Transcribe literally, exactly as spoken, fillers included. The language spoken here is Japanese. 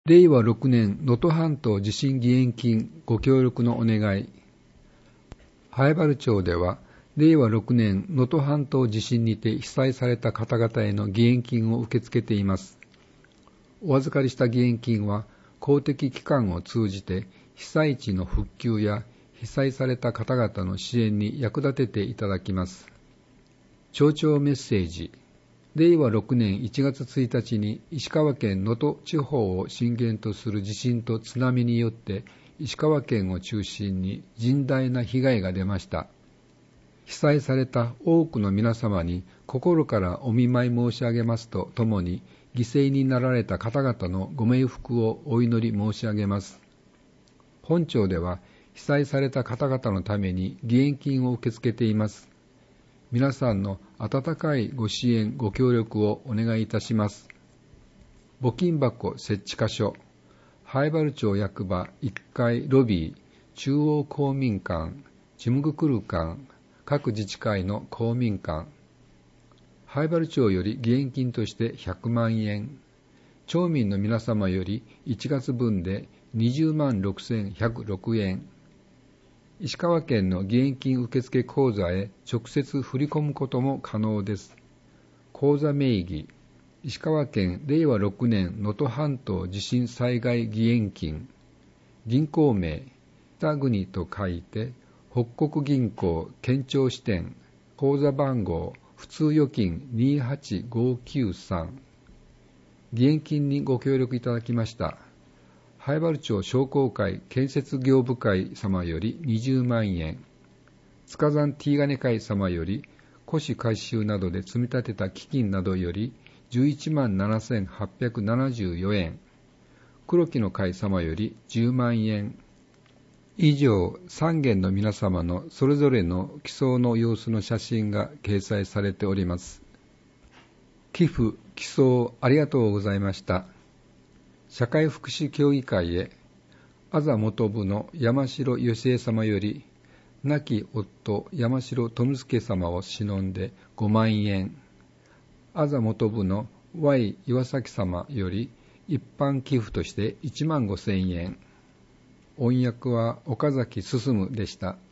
れいわろくねん能登半島地震義援金ご協力のお願い。南風原町では、れいわろくねん能登半島地震にて被災された方々への義援金を受け付けています。お預かりした義援金は、公的機関を通じて被災地の復旧や被災された方々の支援に役立てていただきます。町長メッセージ。れいわろくねんいちがつついたちに石川県能登地方を震源とする地震と津波によって石川県を中心に甚大な被害が出ました。被災された多くの皆様に心からお見舞い申し上げますとともに、犠牲になられた方々のご冥福をお祈り申し上げます。本町では被災された方々のために義援金を受け付けています。皆さんの温かいご支援ご協力をお願いいたします。募金箱設置箇所、南風原町役場いっかいロビー、中央公民館、事務局館、各自治会の公民館。南風原町より義援金としてひゃくまんえん、町民の皆様よりいちがつぶんでにじゅうまんろくせんひゃくろくえん、石川県の義援金受付口座へ直接振り込むことも可能です。口座名義、石川県れいわろくねん能登半島地震災害義援金。銀行名、北国と書いて、北国銀行県庁支店。口座番号、普通預金にはちごきゅうさん。義援金にご協力いただきました。南風原町商工会建設業部会様よりにじゅうまんえん、塚山ティーガネ会様より古紙回収などで積み立てた基金などよりじゅういちまんななせんはっぴゃくななじゅうよえん、黒木の会様よりじゅうまんえん。以上、さんげんの皆様のそれぞれの寄贈の様子の写真が掲載されております。寄付、寄贈ありがとうございました。社会福祉協議会へ、あざ元部の山城義恵様より、亡き夫山城智介様を偲んでごまんえん、あざ元部の Y 岩崎様より一般寄付としていちまんごせんえん。音訳は岡崎進でした。